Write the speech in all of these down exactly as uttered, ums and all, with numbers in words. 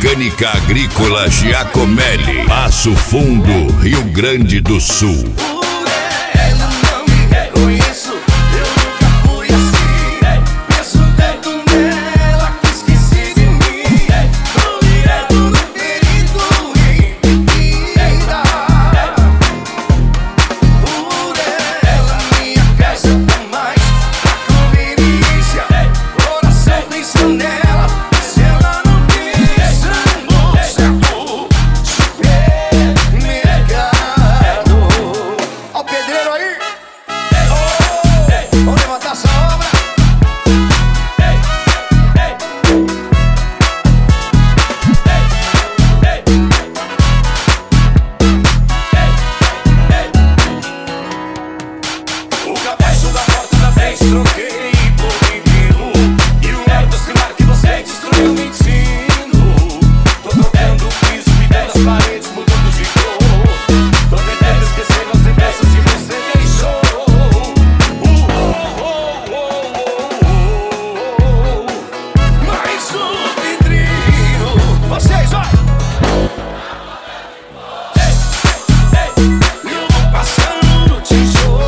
Mecânica Agrícola Giacomelli, Passo Fundo, Rio Grande do Sul. Troquei por menino e o ar do celular que você destruiu mentindo. Tô trocando o piso, pintando as paredes, mudando de cor. Tô tentando esquecer as lembranças que você deixou. Uh, oh, oh, oh, oh, oh. Mais um vidrinho. Vocês, ó. Eu vou passando no tijolo.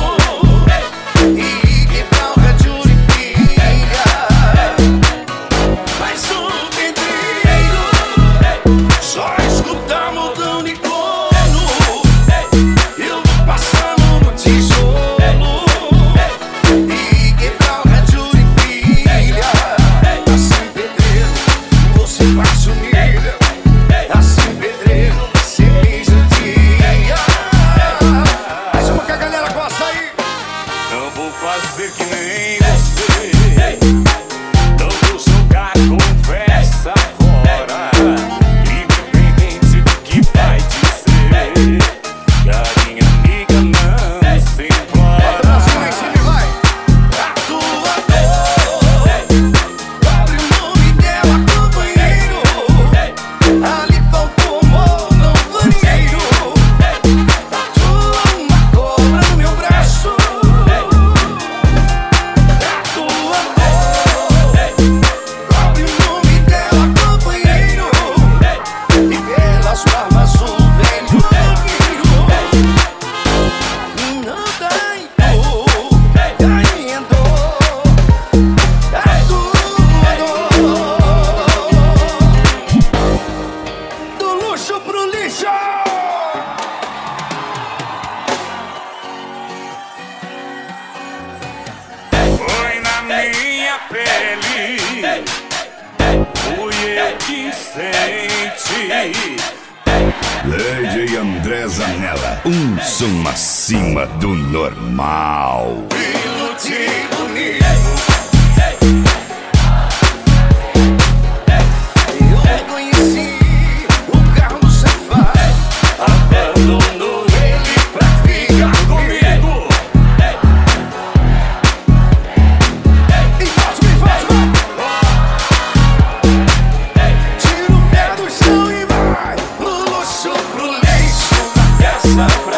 Fazer que nem você, não vou jogar conversa fora, independente do que vai dizer. Que a minha amiga não se importa. A tua dor, cobre o nome dela, companheiro. Ali faltou amor no banheiro. Tatua uma cobra no meu braço. Minha pele, fui eu que senti. Lady André Zanella, um som acima do normal. Iludido nisso. Pro lixo, pro lixo, essa